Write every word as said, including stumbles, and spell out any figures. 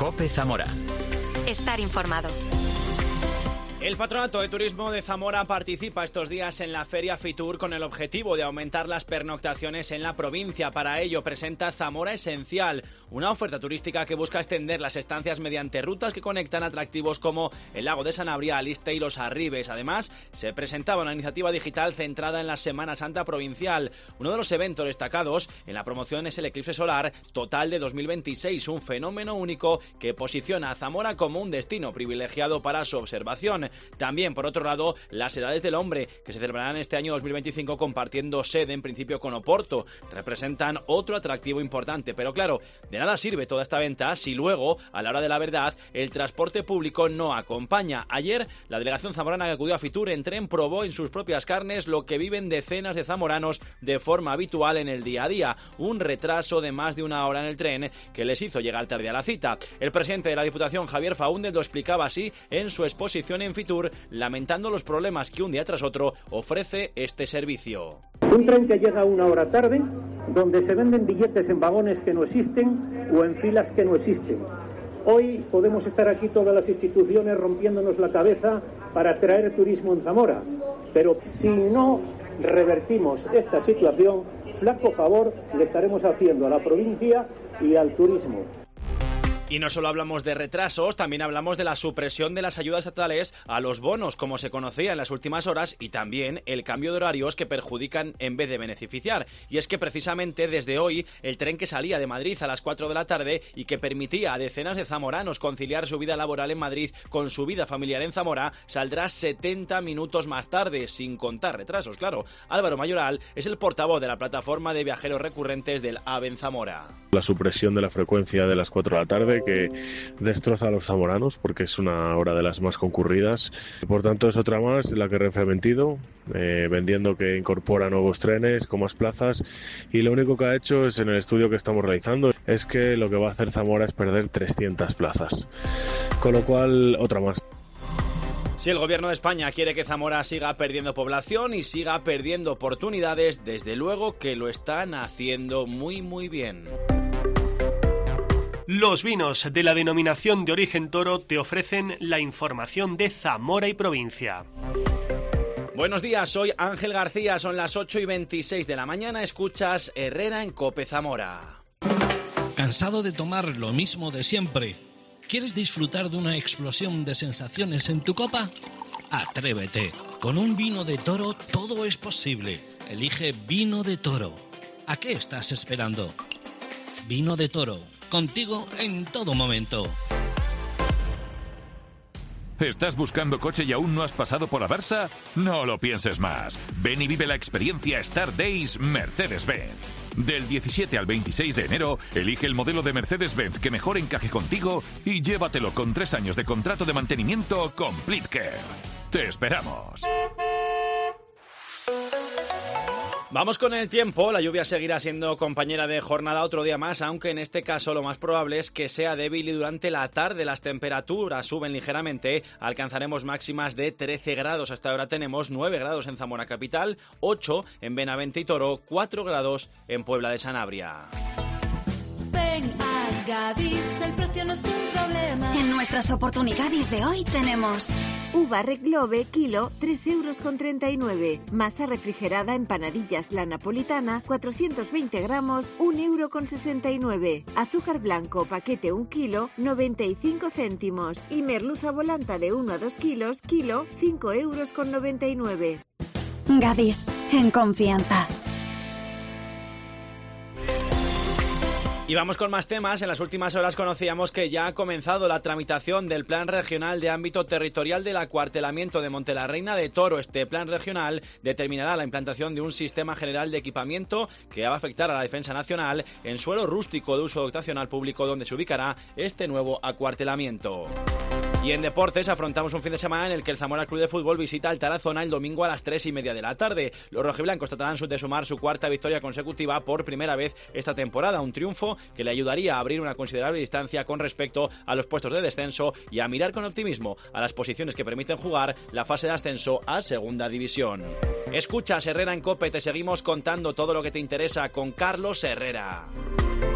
COPE Zamora. Estar informado. El Patronato de Turismo de Zamora participa estos días en la Feria Fitur con el objetivo de aumentar las pernoctaciones en la provincia. Para ello presenta Zamora Esencial, una oferta turística que busca extender las estancias mediante rutas que conectan atractivos como el lago de Sanabria, Aliste y Los Arribes. Además, se presentaba una iniciativa digital centrada en la Semana Santa provincial. Uno de los eventos destacados en la promoción es el eclipse solar total de dos mil veintiséis, un fenómeno único que posiciona a Zamora como un destino privilegiado para su observación. También, por otro lado, las Edades del Hombre, que se celebrarán este año dos mil veinticinco compartiendo sede en principio con Oporto, representan otro atractivo importante. Pero claro, de nada sirve toda esta venta si luego, a la hora de la verdad, el transporte público no acompaña. Ayer, la delegación zamorana que acudió a Fitur en tren probó en sus propias carnes lo que viven decenas de zamoranos de forma habitual en el día a día, un retraso de más de una hora en el tren que les hizo llegar tarde a la cita. El presidente de la Diputación, Javier Faúndez, lo explicaba así en su exposición en Fitur, lamentando los problemas que un día tras otro ofrece este servicio. Un tren que llega una hora tarde, donde se venden billetes en vagones que no existen o en filas que no existen. Hoy podemos estar aquí todas las instituciones rompiéndonos la cabeza para atraer turismo en Zamora, pero si no revertimos esta situación, flaco favor le estaremos haciendo a la provincia y al turismo. Y no solo hablamos de retrasos, también hablamos de la supresión de las ayudas estatales a los bonos, como se conocía en las últimas horas, y también el cambio de horarios que perjudican en vez de beneficiar. Y es que precisamente desde hoy, el tren que salía de Madrid a las cuatro de la tarde y que permitía a decenas de zamoranos conciliar su vida laboral en Madrid con su vida familiar en Zamora, saldrá setenta minutos más tarde, sin contar retrasos, claro. Álvaro Mayoral es el portavoz de la plataforma de viajeros recurrentes del AVE en Zamora. La supresión de la frecuencia de las cuatro de la tarde, que destroza a los zamoranos porque es una hora de las más concurridas. Por tanto, es otra más la que Renfe ha mentido, eh, vendiendo que incorpora nuevos trenes con más plazas, y lo único que ha hecho es, en el estudio que estamos realizando, es que lo que va a hacer Zamora es perder trescientas plazas. Con lo cual, otra más. Si el gobierno de España quiere que Zamora siga perdiendo población y siga perdiendo oportunidades, desde luego que lo están haciendo muy muy bien. Los vinos de la denominación de origen Toro te ofrecen la información de Zamora y provincia. Buenos días, soy Ángel García, son las ocho y veintiséis de la mañana, escuchas Herrera en COPE Zamora. ¿Cansado de tomar lo mismo de siempre? ¿Quieres disfrutar de una explosión de sensaciones en tu copa? Atrévete, con un vino de Toro todo es posible. Elige Vino de Toro. ¿A qué estás esperando? Vino de Toro. Contigo en todo momento. ¿Estás buscando coche y aún no has pasado por Aversa? No lo pienses más. Ven y vive la experiencia Star Days Mercedes-Benz. Del diecisiete al veintiséis de enero, elige el modelo de Mercedes-Benz que mejor encaje contigo y llévatelo con tres años de contrato de mantenimiento Complete Care. ¡Te esperamos! Vamos con el tiempo, la lluvia seguirá siendo compañera de jornada otro día más, aunque en este caso lo más probable es que sea débil y durante la tarde las temperaturas suben ligeramente, alcanzaremos máximas de trece grados, hasta ahora tenemos nueve grados en Zamora capital, ocho en Benavente y Toro, cuatro grados en Puebla de Sanabria. Ven a Gadis, el precio no es un problema. En nuestras oportunidades de hoy tenemos uva Red Globe, kilo, tres euros con treinta y nueve. Masa refrigerada, empanadillas la napolitana, cuatrocientos veinte gramos, un euro con sesenta y nueve. Azúcar blanco, paquete un kilo, noventa y cinco céntimos. Y merluza volanta de uno a dos kilos, kilo, cinco euros con noventa y nueve. Gadis, en confianza. Y vamos con más temas. En las últimas horas conocíamos que ya ha comenzado la tramitación del Plan Regional de Ámbito Territorial del Acuartelamiento de Montelarreina de Toro. Este plan regional determinará la implantación de un sistema general de equipamiento que va a afectar a la defensa nacional en suelo rústico de uso dotacional público, donde se ubicará este nuevo acuartelamiento. Y en deportes afrontamos un fin de semana en el que el Zamora Club de Fútbol visita el Tarazona el domingo a las tres y media de la tarde. Los rojiblancos tratarán de sumar su cuarta victoria consecutiva por primera vez esta temporada, un triunfo que le ayudaría a abrir una considerable distancia con respecto a los puestos de descenso y a mirar con optimismo a las posiciones que permiten jugar la fase de ascenso a Segunda División. Escuchas Herrera en COPE, te seguimos contando todo lo que te interesa con Carlos Herrera.